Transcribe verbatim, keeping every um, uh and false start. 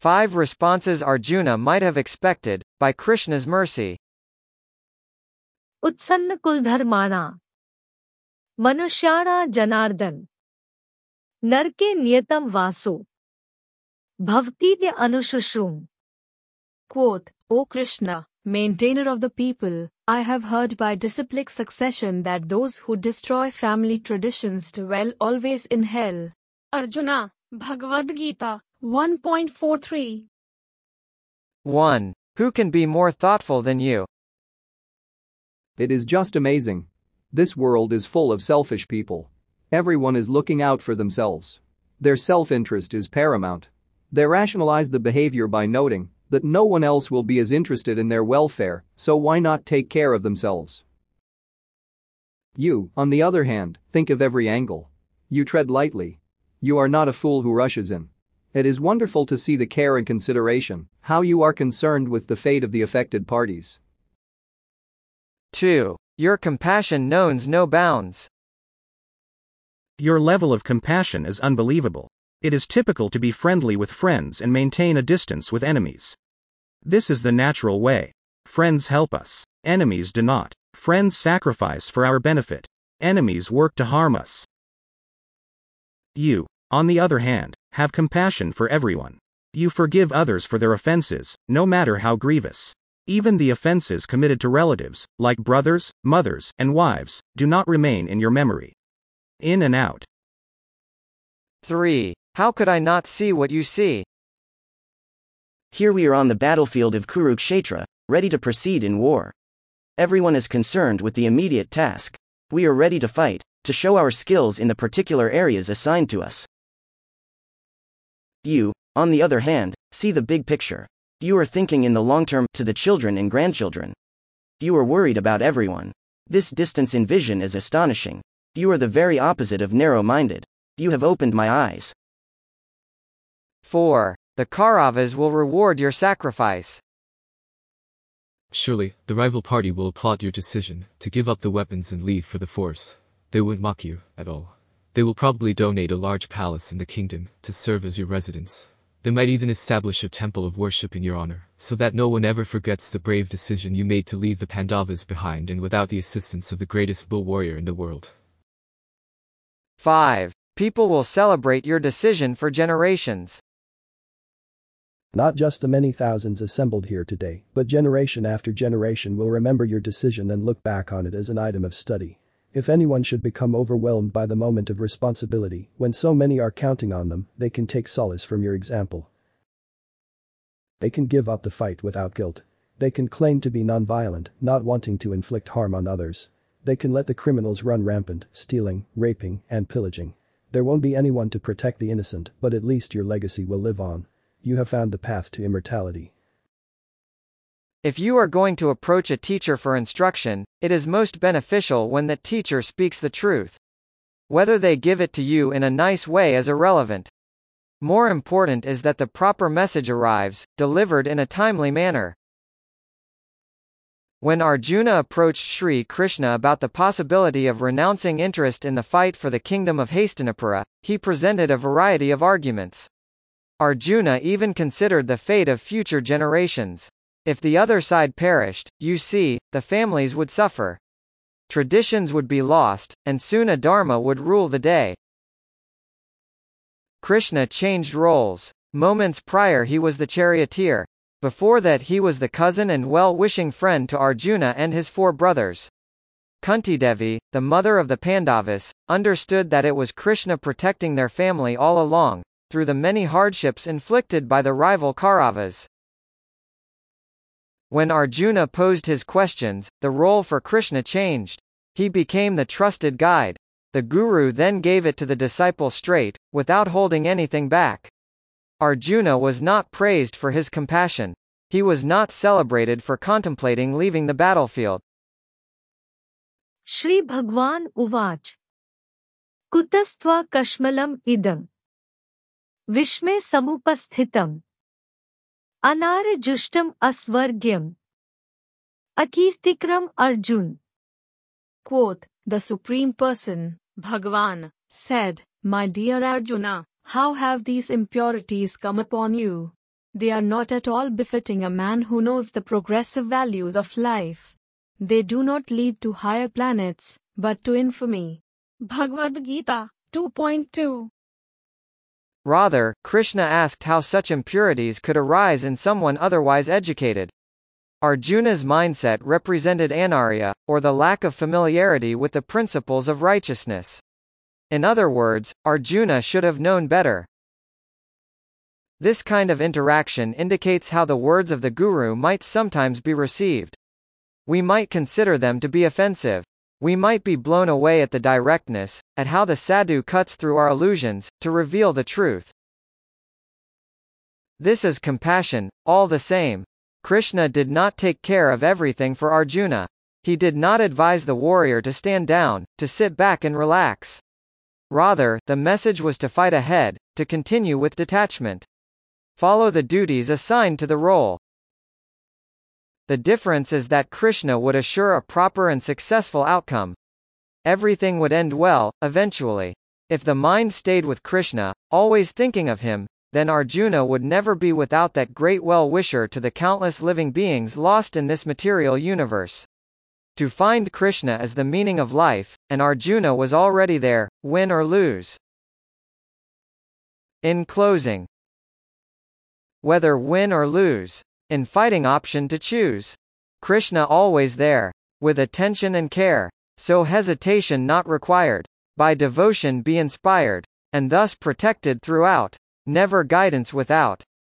Five responses Arjuna might have expected, by Krishna's mercy. उत्सन्न कुलधर्माणा मनुष्याणा Janardan नरके नियतम वासो भवतीत्य अनुशुश्रूम. Quoth, O Krishna, maintainer of the people, I have heard by disciplic succession that those who destroy family traditions dwell always in hell. Arjuna, Bhagavad Gita, one point four three. one. Who can be more thoughtful than you? It is just amazing. This world is full of selfish people. Everyone is looking out for themselves. Their self-interest is paramount. They rationalize the behavior by noting that no one else will be as interested in their welfare, so why not take care of themselves? You, on the other hand, think of every angle. You tread lightly. You are not a fool who rushes in. It is wonderful to see the care and consideration, how you are concerned with the fate of the affected parties. two. Your compassion knows no bounds. Your level of compassion is unbelievable. It is typical to be friendly with friends and maintain a distance with enemies. This is the natural way. Friends help us. Enemies do not. Friends sacrifice for our benefit. Enemies work to harm us. You, on the other hand, have compassion for everyone. You forgive others for their offenses, no matter how grievous. Even the offenses committed to relatives, like brothers, mothers, and wives, do not remain in your memory. In and out. three. How could I not see what you see? Here we are on the battlefield of Kurukshetra, ready to proceed in war. Everyone is concerned with the immediate task. We are ready to fight, to show our skills in the particular areas assigned to us. You, on the other hand, see the big picture. You are thinking in the long term, to the children and grandchildren. You are worried about everyone. This distance in vision is astonishing. You are the very opposite of narrow-minded. You have opened my eyes. four. The Kauravas will reward your sacrifice. Surely, the rival party will applaud your decision to give up the weapons and leave for the forest. They won't mock you at all. They will probably donate a large palace in the kingdom to serve as your residence. They might even establish a temple of worship in your honor, so that no one ever forgets the brave decision you made to leave the Pandavas behind and without the assistance of the greatest bull warrior in the world. five. People will celebrate your decision for generations. Not just the many thousands assembled here today, but generation after generation will remember your decision and look back on it as an item of study. If anyone should become overwhelmed by the moment of responsibility, when so many are counting on them, they can take solace from your example. They can give up the fight without guilt. They can claim to be nonviolent, not wanting to inflict harm on others. They can let the criminals run rampant, stealing, raping, and pillaging. There won't be anyone to protect the innocent, but at least your legacy will live on. You have found the path to immortality. If you are going to approach a teacher for instruction, it is most beneficial when that teacher speaks the truth. Whether they give it to you in a nice way is irrelevant. More important is that the proper message arrives, delivered in a timely manner. When Arjuna approached Sri Krishna about the possibility of renouncing interest in the fight for the kingdom of Hastinapura, he presented a variety of arguments. Arjuna even considered the fate of future generations. If the other side perished, you see, the families would suffer. Traditions would be lost, and soon adharma would rule the day. Krishna changed roles. Moments prior he was the charioteer. Before that he was the cousin and well-wishing friend to Arjuna and his four brothers. Kunti Devi, the mother of the Pandavas, understood that it was Krishna protecting their family all along, through the many hardships inflicted by the rival Kauravas. When Arjuna posed his questions, the role for Krishna changed. He became the trusted guide. The guru then gave it to the disciple straight, without holding anything back. Arjuna was not praised for his compassion. He was not celebrated for contemplating leaving the battlefield. Shri Bhagwan Uvach Kutastva Kashmalam Idam Vishme Samupasthitam Anara Jushtam Asvargyam Akirtikram Arjun. Quoth, the Supreme Person, Bhagavan, said, My dear Arjuna, how have these impurities come upon you? They are not at all befitting a man who knows the progressive values of life. They do not lead to higher planets, but to infamy. Bhagavad Gita two point two. Rather, Krishna asked how such impurities could arise in someone otherwise educated. Arjuna's mindset represented anarya, or the lack of familiarity with the principles of righteousness. In other words, Arjuna should have known better. This kind of interaction indicates how the words of the Guru might sometimes be received. We might consider them to be offensive. We might be blown away at the directness, at how the sadhu cuts through our illusions, to reveal the truth. This is compassion, all the same. Krishna did not take care of everything for Arjuna. He did not advise the warrior to stand down, to sit back and relax. Rather, the message was to fight ahead, to continue with detachment. Follow the duties assigned to the role. The difference is that Krishna would assure a proper and successful outcome. Everything would end well, eventually. If the mind stayed with Krishna, always thinking of him, then Arjuna would never be without that great well-wisher to the countless living beings lost in this material universe. To find Krishna is the meaning of life, and Arjuna was already there, win or lose. In closing, whether win or lose, in fighting option to choose. Krishna always there, with attention and care, so hesitation not required. By devotion be inspired, and thus protected throughout, never guidance without.